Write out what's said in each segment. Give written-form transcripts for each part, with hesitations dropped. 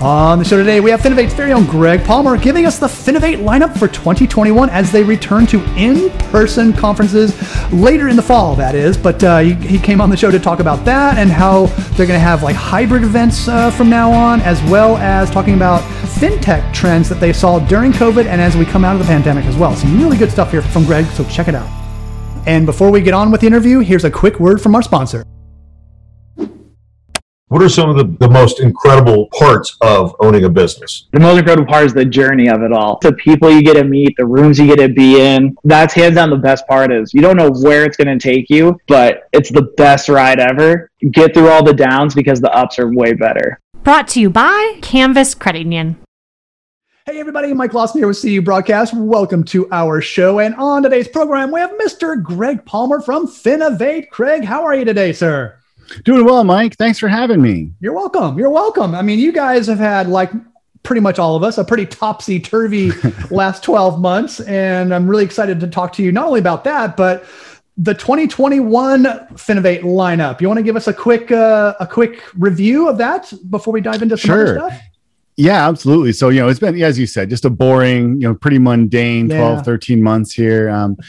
On the show today, we have Finovate's very own Greg Palmer giving us the Finovate lineup for 2021 as they return to in-person conferences later in the fall, that is. But he came on the show to talk about that and how they're going to have like hybrid events from now on, as well as talking about fintech trends that they saw during COVID and as we come out of the pandemic as well. Some really good stuff here from Greg, so check it out. And before we get on with the interview, here's a quick word from our sponsor. What are some of the most incredible parts of owning a business? The most incredible part is the journey of it all. The people you get to meet, the rooms you get to be in. That's hands down the best part is you don't know where it's going to take you, but it's the best ride ever. Get through all the downs because the ups are way better. Brought to you by Canvas Credit Union. Hey everybody, Mike Lawson here with CU Broadcast. Welcome to our show. And on today's program, we have Mr. Greg Palmer from Finovate. Craig, how are you today, sir? Doing well, Mike. Thanks for having me. You're welcome. You're welcome. I mean, you guys have had, like pretty much all of us, a pretty topsy-turvy last 12 months. And I'm really excited to talk to you not only about that, but the 2021 Finovate lineup. You want to give us a quick review of that before we dive into some other stuff? Yeah, absolutely. So, it's been, as you said, just a boring, pretty mundane 12, 13 months here.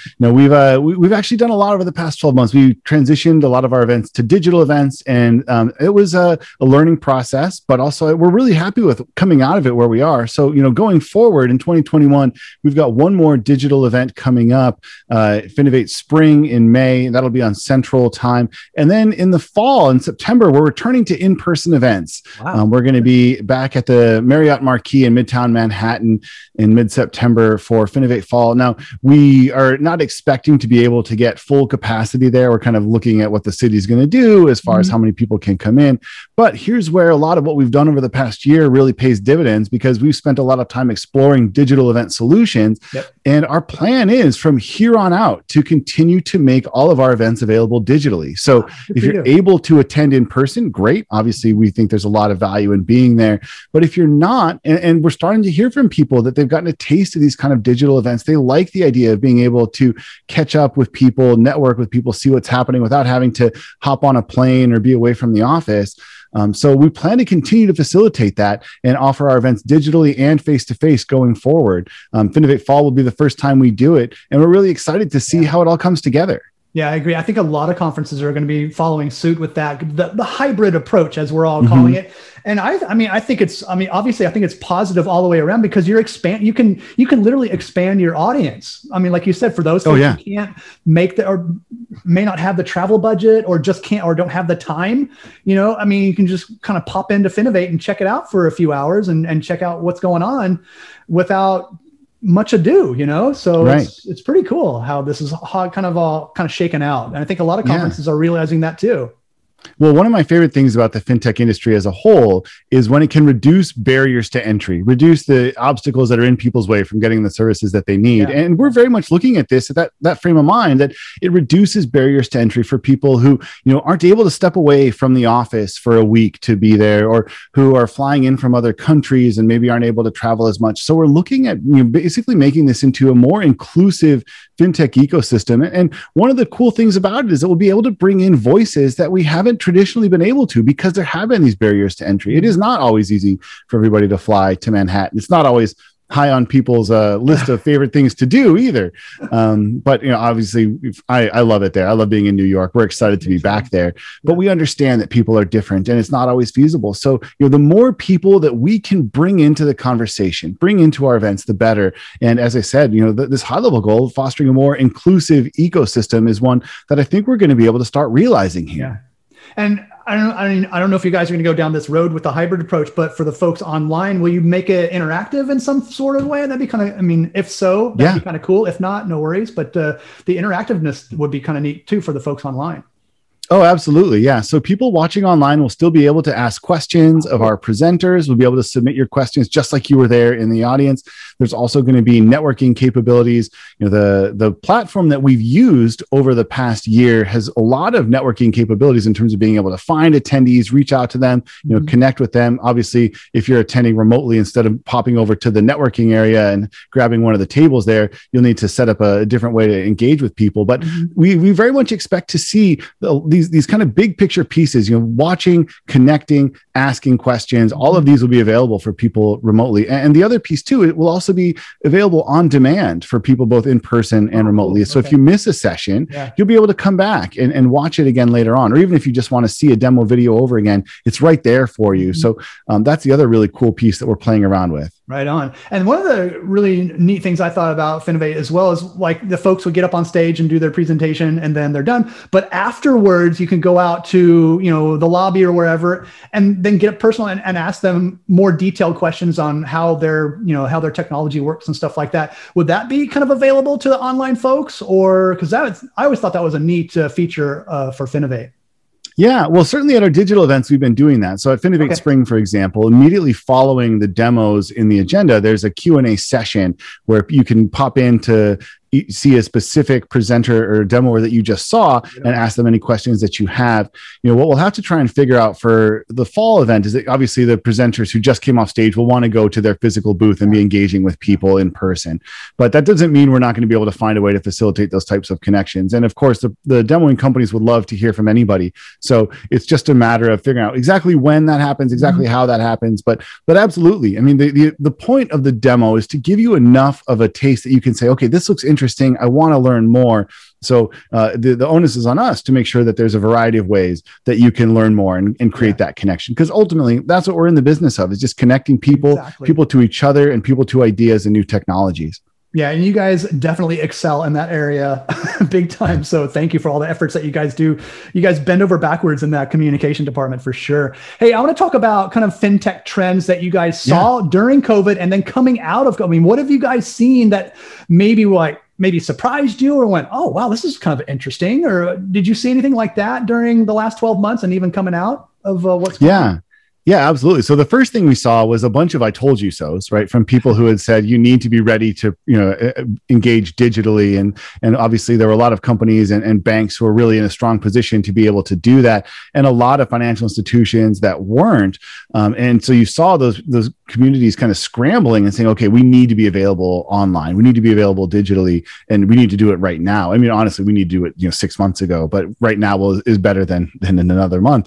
We've actually done a lot over the past 12 months. We transitioned a lot of our events to digital events, and it was a learning process, but also we're really happy with coming out of it where we are. So, going forward in 2021, we've got one more digital event coming up, Finovate Spring in May. That'll be on Central Time. And then in the fall, in September, we're returning to in-person events. Wow. We're going to be back at the Marriott Marquis in Midtown Manhattan in mid-September for Finovate Fall. Now, we are not expecting to be able to get full capacity there. We're kind of looking at what the city's going to do as far as how many people can come in. But here's where a lot of what we've done over the past year really pays dividends, because we've spent a lot of time exploring digital event solutions. Yep. And our plan is from here on out to continue to make all of our events available digitally. So if you're able to attend in person, great. Obviously, we think there's a lot of value in being there. But if you're not, and we're starting to hear from people that they've gotten a taste of these kind of digital events, they like the idea of being able to catch up with people, network with people, see what's happening without having to hop on a plane or be away from the office. So we plan to continue to facilitate that and offer our events digitally and face-to-face going forward. Finovate Fall will be the first time we do it, and we're really excited to see how it all comes together. Yeah, I agree. I think a lot of conferences are going to be following suit with that, the hybrid approach, as we're all calling it. And obviously I think it's positive all the way around, because you can literally expand your audience. I mean, like you said, for those folks who can't make or may not have the travel budget or just can't, or don't have the time, you can just kind of pop into Finovate and check it out for a few hours and check out what's going on without much ado, so it's pretty cool how this is kind of shaken out. And I think a lot of conferences are realizing that too. Well, one of my favorite things about the fintech industry as a whole is when it can reduce barriers to entry, reduce the obstacles that are in people's way from getting the services that they need. Yeah. And we're very much looking at this at that frame of mind, that it reduces barriers to entry for people who, aren't able to step away from the office for a week to be there, or who are flying in from other countries and maybe aren't able to travel as much. So we're looking at basically making this into a more inclusive fintech ecosystem. And one of the cool things about it is that we'll be able to bring in voices that we haven't traditionally been able to, because there have been these barriers to entry. It is not always easy for everybody to fly to Manhattan. It's not always high on people's list of favorite things to do either. But, obviously I love it there. I love being in New York. We're excited to be back there, but we understand that people are different and it's not always feasible. So, the more people that we can bring into the conversation, bring into our events, the better. And as I said, this high level goal of fostering a more inclusive ecosystem is one that I think we're going to be able to start realizing here. Yeah. And I don't know if you guys are going to go down this road with the hybrid approach, but for the folks online, will you make it interactive in some sort of way? That'd be kind of, if so, that'd be kind of cool. If not, no worries. But the interactiveness would be kind of neat too for the folks online. Oh, absolutely. Yeah. So people watching online will still be able to ask questions of our presenters. We'll be able to submit your questions just like you were there in the audience. There's also going to be networking capabilities. The platform that we've used over the past year has a lot of networking capabilities in terms of being able to find attendees, reach out to them, connect with them. Obviously, if you're attending remotely, instead of popping over to the networking area and grabbing one of the tables there, you'll need to set up a different way to engage with people. But we very much expect to see these these kind of big picture pieces, watching, connecting, asking questions, all of these will be available for people remotely. And the other piece too, it will also be available on demand for people both in person and remotely. So if you miss a session, you'll be able to come back and watch it again later on. Or even if you just want to see a demo video over again, it's right there for you. So that's the other really cool piece that we're playing around with. Right on. And one of the really neat things I thought about Finovate as well is like the folks would get up on stage and do their presentation and then they're done. But afterwards, you can go out to, the lobby or wherever and then get personal and ask them more detailed questions on how their technology works and stuff like that. Would that be kind of available to the online folks? Or because I always thought that was a neat feature for Finovate. Yeah, well, certainly at our digital events, we've been doing that. So at Finovate Spring, for example, immediately following the demos in the agenda, there's a Q&A session where you can pop in to see a specific presenter or demoer that you just saw and ask them any questions that you have. What we'll have to try and figure out for the fall event is that obviously the presenters who just came off stage will want to go to their physical booth and be engaging with people in person. But that doesn't mean we're not going to be able to find a way to facilitate those types of connections. And of course, the demoing companies would love to hear from anybody. So it's just a matter of figuring out exactly when that happens, exactly how that happens. But absolutely, I mean, the point of the demo is to give you enough of a taste that you can say, okay, this looks interesting. I want to learn more. So the onus is on us to make sure that there's a variety of ways that you can learn more and create that connection. Because ultimately, that's what we're in the business of, is just connecting people to each other and people to ideas and new technologies. Yeah, and you guys definitely excel in that area big time. So thank you for all the efforts that you guys do. You guys bend over backwards in that communication department for sure. Hey, I want to talk about kind of fintech trends that you guys saw during COVID and then coming out of COVID. I mean, what have you guys seen that maybe surprised you or went, oh, wow, this is kind of interesting? Or did you see anything like that during the last 12 months and even coming out of what's going on? Yeah, absolutely. So the first thing we saw was a bunch of I told you so's, right? From people who had said, you need to be ready to, engage digitally. And obviously there were a lot of companies and banks who were really in a strong position to be able to do that. And a lot of financial institutions that weren't. And so you saw those communities kind of scrambling and saying, okay, we need to be available online. We need to be available digitally, and we need to do it right now. I mean, honestly, we need to do it, 6 months ago, but right now is better than in another month.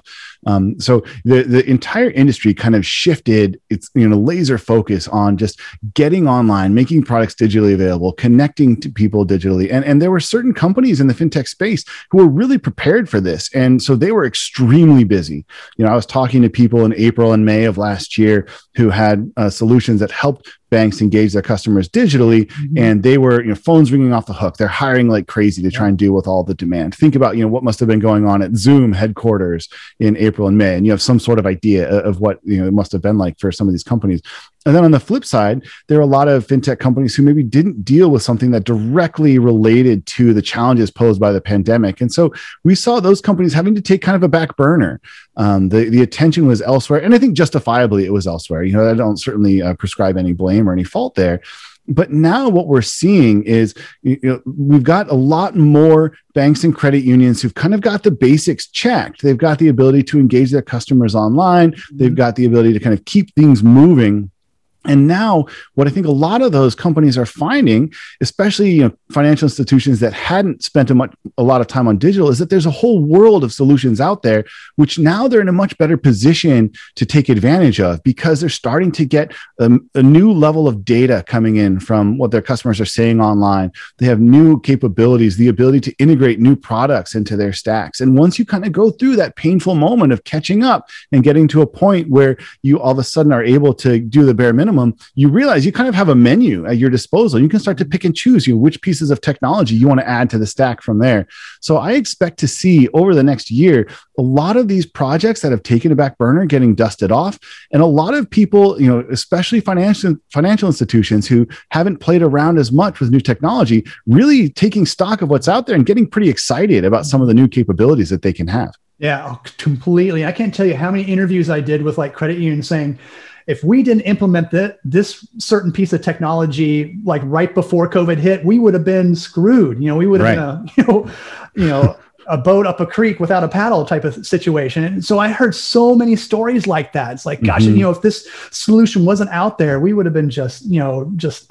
So the entire industry kind of shifted its laser focus on just getting online, making products digitally available, connecting to people digitally. And there were certain companies in the fintech space who were really prepared for this. And so they were extremely busy. I was talking to people in April and May of last year who had solutions that helped banks engage their customers digitally, and they were, phones ringing off the hook. They're hiring like crazy to try and deal with all the demand. Think about, what must have been going on at Zoom headquarters in April and May, and you have some sort of idea of what it must have been like for some of these companies. And then on the flip side, there are a lot of fintech companies who maybe didn't deal with something that directly related to the challenges posed by the pandemic. And so we saw those companies having to take kind of a back burner. The attention was elsewhere. And I think justifiably it was elsewhere. I don't certainly prescribe any blame or any fault there. But now what we're seeing is we've got a lot more banks and credit unions who've kind of got the basics checked. They've got the ability to engage their customers online. They've got the ability to kind of keep things moving. And now what I think a lot of those companies are finding, especially financial institutions that hadn't spent a lot of time on digital, is that there's a whole world of solutions out there, which now they're in a much better position to take advantage of, because they're starting to get a new level of data coming in from what their customers are saying online. They have new capabilities, the ability to integrate new products into their stacks. And once you kind of go through that painful moment of catching up and getting to a point where you all of a sudden are able to do the bare minimum, you realize you kind of have a menu at your disposal. You can start to pick and choose which pieces of technology you want to add to the stack from there. So I expect to see over the next year a lot of these projects that have taken a back burner getting dusted off, and a lot of people, especially financial institutions who haven't played around as much with new technology, really taking stock of what's out there and getting pretty excited about some of the new capabilities that they can have. Yeah, completely. I can't tell you how many interviews I did with like credit unions saying, if we didn't implement this certain piece of technology, like right before COVID hit, we would have been screwed. We would have been a boat up a creek without a paddle type of situation. And so I heard so many stories like that. It's like, gosh, if this solution wasn't out there, we would have been just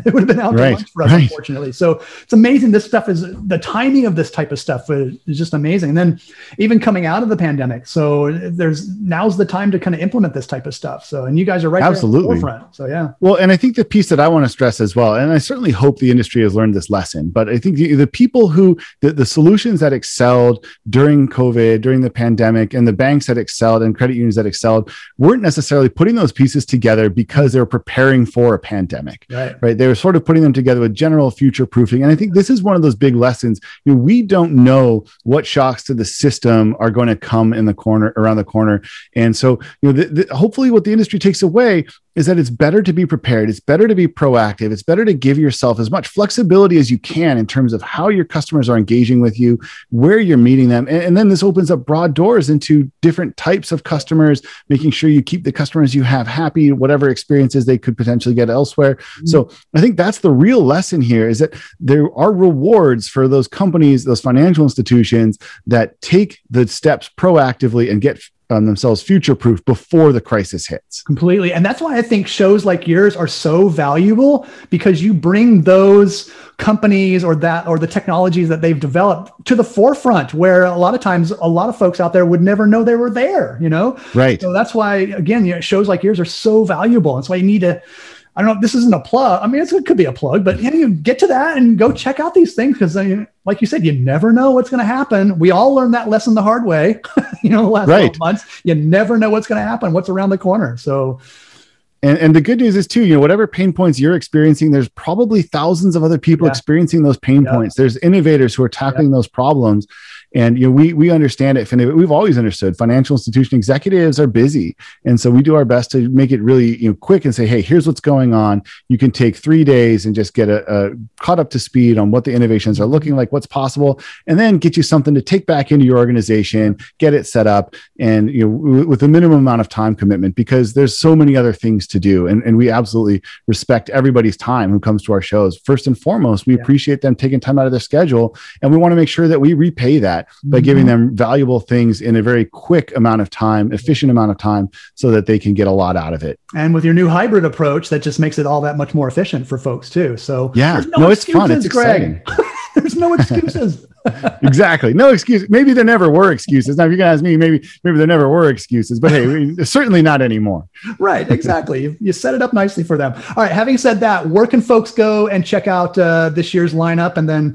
It would have been out to lunch for us, unfortunately. So it's amazing. This stuff is, the timing of this type of stuff is just amazing. And then even coming out of the pandemic. So now's the time to kind of implement this type of stuff. So, and you guys are right there at the forefront. So yeah. Well, and I think the piece that I want to stress as well, and I certainly hope the industry has learned this lesson, but I think the people who, the solutions that excelled during COVID, during the pandemic, and the banks that excelled and credit unions that excelled weren't necessarily putting those pieces together because they were preparing for a pandemic, right? They were sort of putting them together with general future proofing. And I think this is one of those big lessons. We don't know what shocks to the system are going to come around the corner. And so, hopefully what the industry takes away is that it's better to be prepared. It's better to be proactive. It's better to give yourself as much flexibility as you can in terms of how your customers are engaging with you, where you're meeting them. And then this opens up broad doors into different types of customers, making sure you keep the customers you have happy, whatever experiences they could potentially get elsewhere. Mm-hmm. So I think that's the real lesson here, is that there are rewards for those companies, those financial institutions that take the steps proactively and get themselves future-proof before the crisis hits. Completely. And that's why I think shows like yours are so valuable, because you bring those companies or the technologies that they've developed to the forefront, where a lot of times a lot of folks out there would never know they were there, Right. So that's why, again, shows like yours are so valuable. That's why you need to, I don't know, this isn't a plug. I mean, it could be a plug, but you get to that and go check out these things, because like you said, you never know what's going to happen. We all learned that lesson the hard way, the last 12 months. You never know what's going to happen, what's around the corner. So, and the good news is too, whatever pain points you're experiencing, there's probably thousands of other people experiencing those pain points. There's innovators who are tackling those problems. And we understand it. We've always understood financial institution executives are busy, and so we do our best to make it really quick and say, hey, here's what's going on. You can take 3 days and just get caught up to speed on what the innovations are looking like, what's possible, and then get you something to take back into your organization, get it set up, and with a minimum amount of time commitment, because there's so many other things to do, and we absolutely respect everybody's time who comes to our shows. First and foremost, we appreciate them taking time out of their schedule, and we want to make sure that we repay that by giving them valuable things in a very quick amount of time, efficient amount of time, so that they can get a lot out of it. And with your new hybrid approach, that just makes it all that much more efficient for folks too. So it's fun. It's exciting. There's no excuses. Exactly. No excuse. Maybe there never were excuses. Now, if you're going to ask me, maybe there never were excuses, but hey, certainly not anymore. Right. Exactly. You set it up nicely for them. All right. Having said that, where can folks go and check out this year's lineup, and then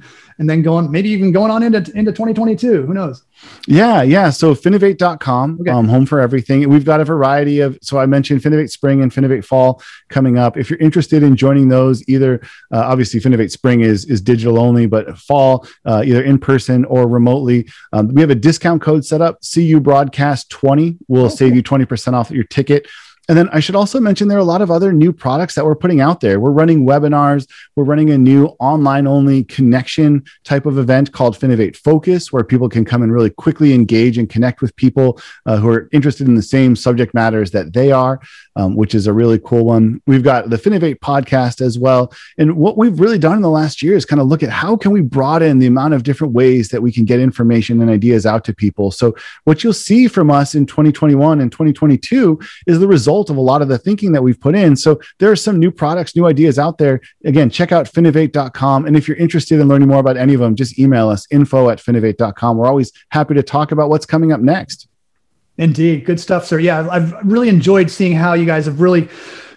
going on into 2022? Who knows? Yeah. So Finovate.com, home for everything. We've got a variety of, so I mentioned Finovate Spring and Finovate Fall coming up. If you're interested in joining those, either obviously Finovate Spring is digital only, but Fall, either in person or remotely. We have a discount code set up. CU Broadcast 20 will save you 20% off your ticket. And then I should also mention there are a lot of other new products that we're putting out there. We're running webinars. We're running a new online-only connection type of event called Finovate Focus, where people can come and really quickly engage and connect with people who are interested in the same subject matters that they are, which is a really cool one. We've got the Finovate podcast as well. And what we've really done in the last year is kind of look at how can we broaden the amount of different ways that we can get information and ideas out to people. So what you'll see from us in 2021 and 2022 is the result of a lot of the thinking that we've put in. So there are some new products, new ideas out there. Again, check out Finovate.com. And if you're interested in learning more about any of them, just email us, info@Finovate.com. We're always happy to talk about what's coming up next. Indeed. Good stuff, sir. Yeah, I've really enjoyed seeing how you guys have really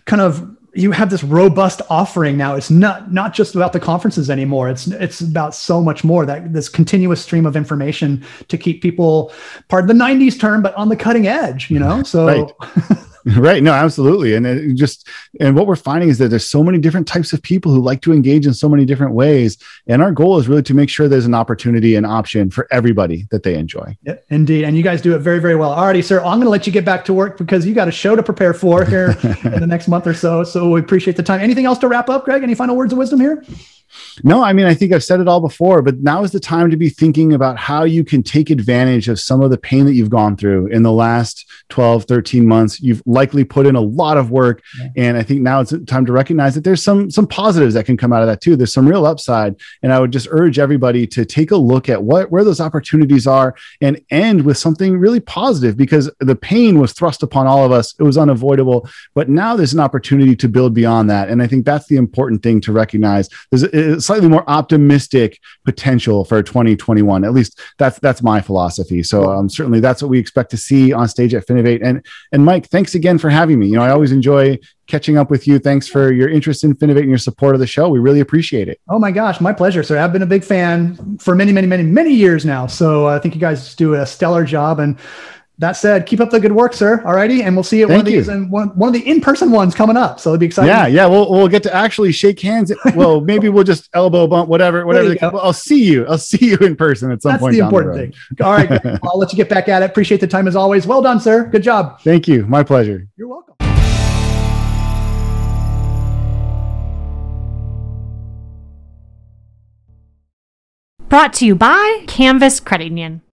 you have this robust offering now. It's not just about the conferences anymore. It's about so much more, that this continuous stream of information to keep people, pardon the 90s term, but on the cutting edge, so. Right. Right. No, absolutely. And what we're finding is that there's so many different types of people who like to engage in so many different ways. And our goal is really to make sure there's an opportunity and option for everybody that they enjoy. Yeah, indeed. And you guys do it very, very well. Alrighty, sir, I'm going to let you get back to work, because you got a show to prepare for here in the next month or so. So we appreciate the time. Anything else to wrap up, Greg? Any final words of wisdom here? No, I mean, I think I've said it all before, but now is the time to be thinking about how you can take advantage of some of the pain that you've gone through in the last 12, 13 months. You've likely put in a lot of work. And I think now it's time to recognize that there's some positives that can come out of that too. There's some real upside. And I would just urge everybody to take a look at where those opportunities are and end with something really positive, because the pain was thrust upon all of us. It was unavoidable, but now there's an opportunity to build beyond that. And I think that's the important thing to recognize. There's a slightly more optimistic potential for 2021. At least that's my philosophy. So certainly that's what we expect to see on stage at Finovate. And Mike, thanks again for having me. I always enjoy catching up with you. Thanks for your interest in Finovate and your support of the show. We really appreciate it. Oh my gosh, my pleasure, sir. I've been a big fan for many, many, many, many years now. So I think you guys do a stellar job. And that said, keep up the good work, sir. All righty. And we'll see you at one of these and one of the in-person ones coming up. So it'll be exciting. Yeah. We'll get to actually shake hands. Well, maybe we'll just elbow bump, whatever. I'll see you in person at some point. That's the important thing. All right. I'll let you get back at it. Appreciate the time as always. Well done, sir. Good job. Thank you. My pleasure. You're welcome. Brought to you by Canvas Credit Union.